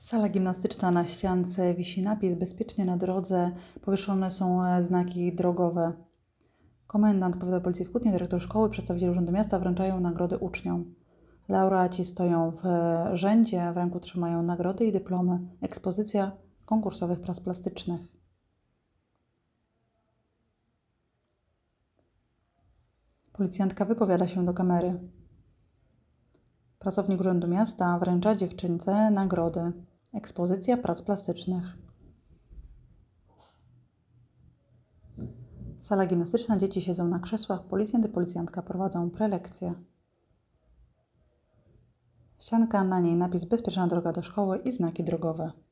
Sala gimnastyczna, na ściance wisi napis „Bezpiecznie na drodze”, powieszone są znaki drogowe. Komendant powiatowej policji w Kutnie, dyrektor szkoły, przedstawiciele Urzędu Miasta wręczają nagrody uczniom. Laureaci stoją w rzędzie, w ręku trzymają nagrody i dyplomy. Ekspozycja konkursowych prac plastycznych. Policjantka wypowiada się do kamery. Pracownik Urzędu Miasta wręcza dziewczynce nagrody. Ekspozycja prac plastycznych. Sala gimnastyczna, dzieci siedzą na krzesłach, policjant i policjantka prowadzą prelekcję. Ścianka, na niej napis „Bezpieczna droga do szkoły” i znaki drogowe.